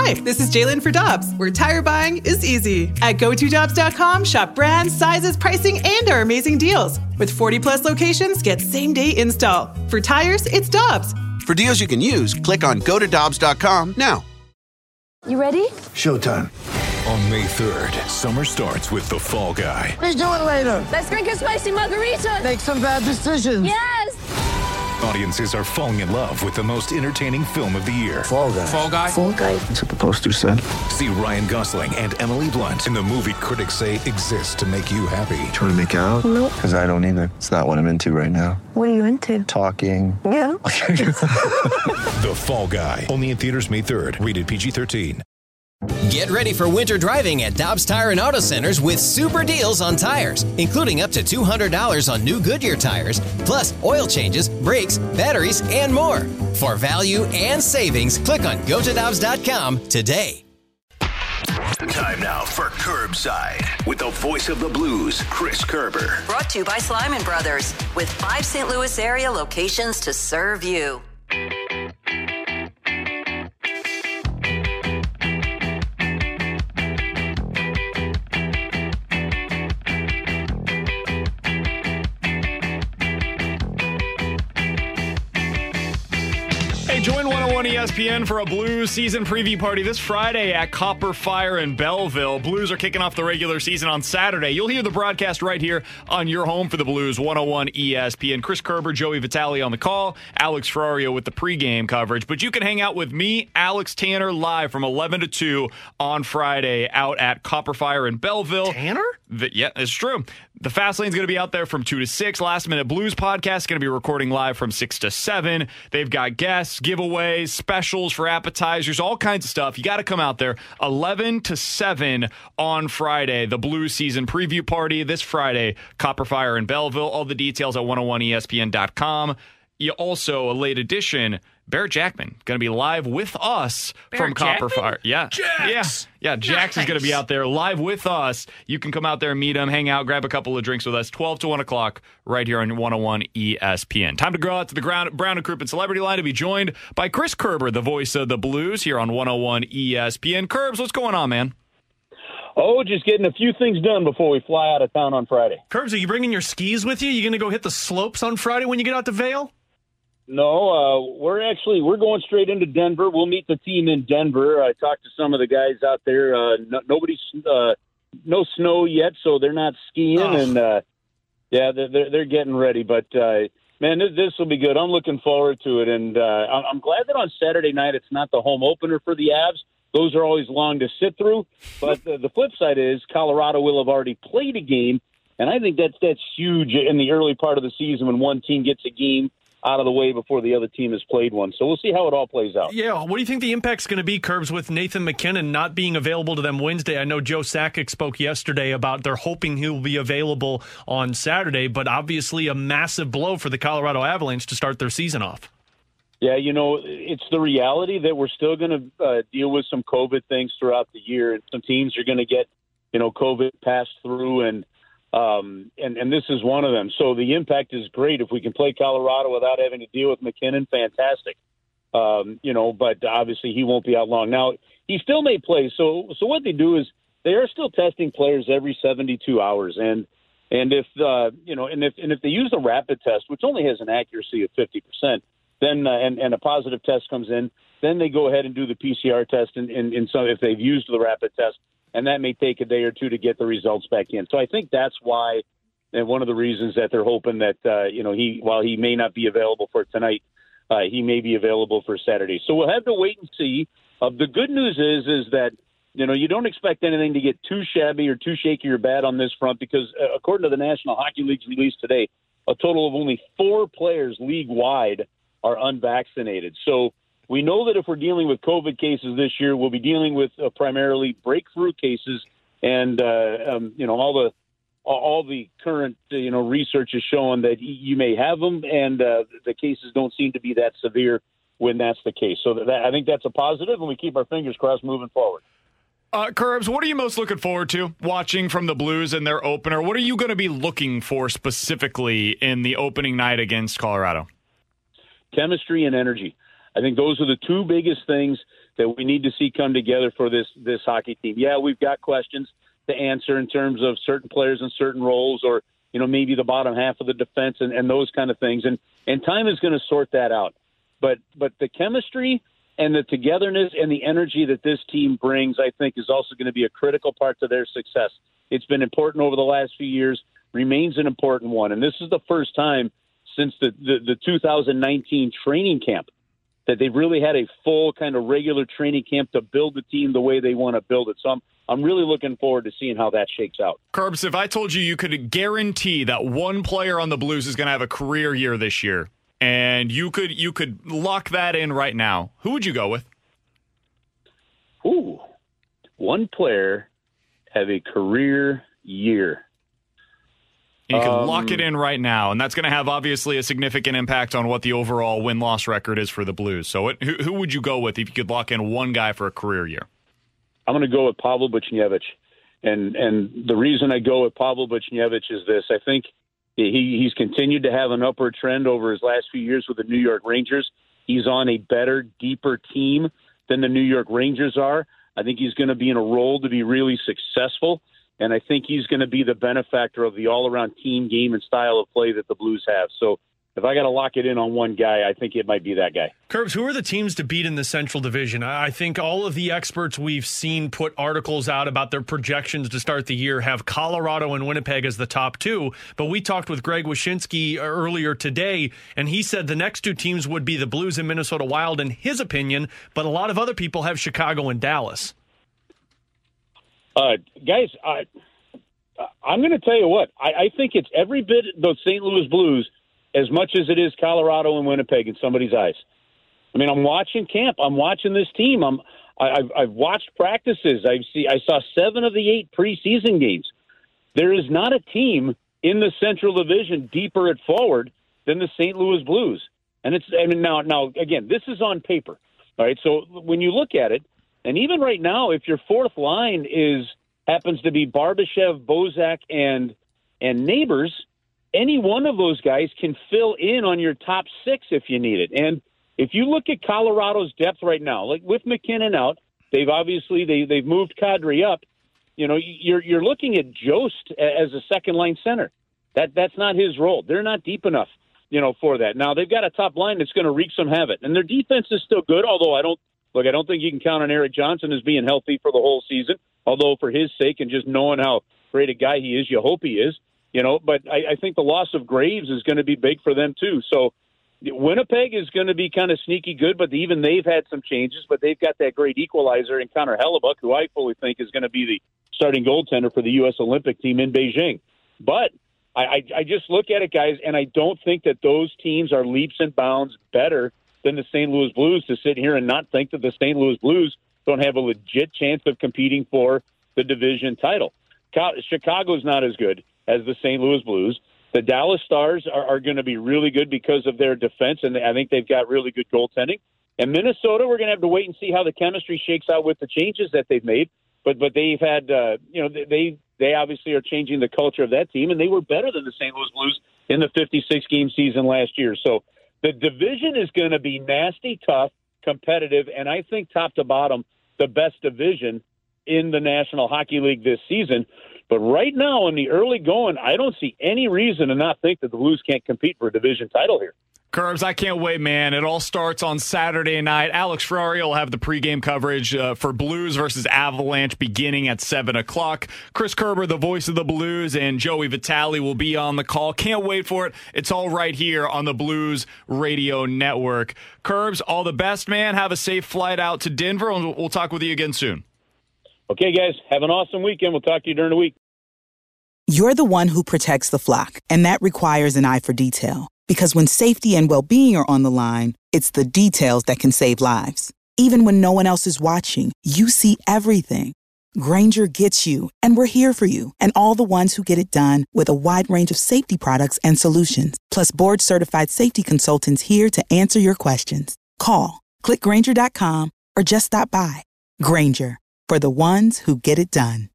Hi, this is Jalen for Dobbs, where tire buying is easy. At GoToDobbs.com, shop brands, sizes, pricing, and our amazing deals. With 40-plus locations, get same-day install. For tires, it's Dobbs. For deals you can use, click on GoToDobbs.com now. You ready? Showtime. On May 3rd, summer starts with The Fall Guy. Let's do it later. Let's drink a spicy margarita. Make some bad decisions. Yes! Audiences are falling in love with the most entertaining film of the year. Fall Guy. Fall Guy? Fall guy. That's what the poster said. See Ryan Gosling and Emily Blunt in the movie critics say exists to make you happy. Trying to make it out? Nope. Because I don't either. It's not what I'm into right now. What are you into? Talking. Yeah. The Fall Guy. Only in theaters May 3rd. Rated PG-13. Get ready for winter driving at Dobbs Tire and Auto Centers with super deals on tires, including up to $200 on new Goodyear tires, plus oil changes, brakes, batteries, and more. For value and savings, click on GoToDobbs.com today. Time now for Curbside with the voice of the Blues, Chris Kerber. Brought to you by Slyman Brothers, with 5 St. Louis area locations to serve you. Join 101 ESPN for a Blues season preview party this Friday at Copper Fire in Belleville. Blues are kicking off the regular season on Saturday. You'll hear the broadcast right here on your home for the Blues, 101 ESPN. Chris Kerber, Joey Vitale on the call, Alex Ferrario with the pregame coverage. But you can hang out with me, Alex Tanner, live from 11 to 2 on Friday out at Copper Fire in Belleville. Tanner? Yeah, it's true. The Fast Lane's going to be out there from 2 to 6. Last Minute Blues podcast is going to be recording live from 6 to 7. They've got guests, giveaways, specials for appetizers, all kinds of stuff. You got to come out there 11 to 7 on Friday. The Blues season preview party this Friday, Copper Fire in Belleville. All the details at 101ESPN.com. You also, a late edition, Barrett Jackman going to be live with us from Copper Fire. Yeah. Jax. Yeah, Jax is going to be out there live with us. You can come out there and meet him, hang out, grab a couple of drinks with us, 12 to 1 o'clock right here on 101 ESPN. Time to go out to the Brown and Crouppen Celebrity Line to be joined by Chris Kerber, the voice of the Blues here on 101 ESPN. Curbs, what's going on, man? Oh, just getting a few things done before we fly out of town on Friday. Curbs, are you bringing your skis with you? You going to go hit the slopes on Friday when you get out to Vail? No, we're going straight into Denver. We'll meet the team in Denver. I talked to some of the guys out there. No snow yet, so they're not skiing, and they're getting ready. But man, this will be good. I'm looking forward to it, and I'm glad that on Saturday night it's not the home opener for the Avs. Those are always long to sit through. But the flip side is Colorado will have already played a game, and I think that's huge in the early part of the season when one team gets a game out of the way before the other team has played one. So we'll see how it all plays out. Yeah, what do you think the impact's going to be, Curbs, with Nathan MacKinnon not being available to them Wednesday? I know Joe Sakic spoke yesterday about they're hoping he'll be available on Saturday, but obviously a massive blow for the Colorado Avalanche to start their season off. Yeah, it's the reality that we're still going to deal with some COVID things throughout the year, and some teams are going to get, COVID passed through, and this is one of them. So the impact is great. If we can play Colorado without having to deal with MacKinnon, fantastic. But obviously he won't be out long. Now, he still may play. So what they do is they are still testing players every 72 hours. And if they use a rapid test, which only has an accuracy of 50%, then and a positive test comes in, then they go ahead and do the PCR test. And so if they've used the rapid test, and that may take a day or two to get the results back in. So I think that's why, and one of the reasons that they're hoping that, while he may not be available for tonight, he may be available for Saturday. So we'll have to wait and see. The good news is that, you don't expect anything to get too shabby or too shaky or bad on this front because according to the National Hockey League's release today, a total of only 4 players league-wide are unvaccinated. So we know that if we're dealing with COVID cases this year, we'll be dealing with primarily breakthrough cases, and all the current research is showing that you may have them, and the cases don't seem to be that severe when that's the case. So I think that's a positive, and we keep our fingers crossed moving forward. Curbs, what are you most looking forward to watching from the Blues in their opener? What are you going to be looking for specifically in the opening night against Colorado? Chemistry and energy. I think those are the two biggest things. that we need to see come together for this hockey team. Yeah, we've got questions to answer in terms of certain players in certain roles, or maybe the bottom half of the defense and those kind of things. And time is going to sort that out. But the chemistry and the togetherness and the energy that this team brings, I think, is also going to be a critical part to their success. It's been important over the last few years, remains an important one. And this is the first time since the 2019 training camp that they've really had a full kind of regular training camp to build the team the way they want to build it. So I'm really looking forward to seeing how that shakes out. Curbs, if I told you could guarantee that one player on the Blues is going to have a career year this year, and you could lock that in right now, who would you go with? Ooh, one player have a career year. You can lock it in right now, and that's going to have obviously a significant impact on what the overall win-loss record is for the Blues. So who would you go with if you could lock in one guy for a career year? I'm going to go with Pavel Buchnevich. And the reason I go with Pavel Buchnevich is this. I think he's continued to have an upward trend over his last few years with the New York Rangers. He's on a better, deeper team than the New York Rangers are. I think he's going to be in a role to be really successful. And I think he's going to be the benefactor of the all-around team game and style of play that the Blues have. So if I got to lock it in on one guy, I think it might be that guy. Curbs, who are the teams to beat in the Central Division? I think all of the experts we've seen put articles out about their projections to start the year have Colorado and Winnipeg as the top two. But we talked with Greg Wyshynski earlier today, and he said the next two teams would be the Blues and Minnesota Wild, in his opinion. But a lot of other people have Chicago and Dallas. Guys, I'm going to tell you what. I think it's every bit the St. Louis Blues as much as it is Colorado and Winnipeg in somebody's eyes. I mean, I'm watching camp. I'm watching this team. I've watched practices. I saw 7 of the 8 preseason games. There is not a team in the Central Division deeper at forward than the St. Louis Blues. And now again, this is on paper. All right. So when you look at it, and even right now, if your fourth line happens to be Barbashev, Bozak, and Neighbors, any one of those guys can fill in on your top 6 if you need it. And if you look at Colorado's depth right now, like with McKinnon out, they've moved Kadri up. You're looking at Jost as a second line center. That's not his role. They're not deep enough, for that. Now they've got a top line that's going to wreak some havoc, and their defense is still good. Although I don't think you can count on Erik Johnson as being healthy for the whole season. Although for his sake and just knowing how great a guy he is, you hope he is. But I think the loss of Graves is going to be big for them too. So Winnipeg is going to be kind of sneaky good, but even they've had some changes. But they've got that great equalizer in Connor Hellebuck, who I fully think is going to be the starting goaltender for the U.S. Olympic team in Beijing. But I just look at it, guys, and I don't think that those teams are leaps and bounds better than the St. Louis Blues to sit here and not think that the St. Louis Blues don't have a legit chance of competing for the division title. Chicago's not as good as the St. Louis Blues. The Dallas Stars are going to be really good because of their defense, and I think they've got really good goaltending. And Minnesota, we're going to have to wait and see how the chemistry shakes out with the changes that they've made. But they've had, they obviously are changing the culture of that team, and they were better than the St. Louis Blues in the 56-game season last year. So the division is going to be nasty, tough, competitive, and I think top to bottom, the best division in the National Hockey League this season. But right now, in the early going, I don't see any reason to not think that the Blues can't compete for a division title here. Curbs, I can't wait, man. It all starts on Saturday night. Alex Ferrari will have the pregame coverage for Blues versus Avalanche beginning at 7 o'clock. Chris Kerber, the voice of the Blues, and Joey Vitale will be on the call. Can't wait for it. It's all right here on the Blues Radio Network. Curbs, all the best, man. Have a safe flight out to Denver, and we'll talk with you again soon. Okay, guys. Have an awesome weekend. We'll talk to you during the week. You're the one who protects the flock, and that requires an eye for detail. Because when safety and well-being are on the line, it's the details that can save lives. Even when no one else is watching, you see everything. Grainger gets you, and we're here for you, and all the ones who get it done with a wide range of safety products and solutions, plus board-certified safety consultants here to answer your questions. Call, click Grainger.com, or just stop by. Grainger, for the ones who get it done.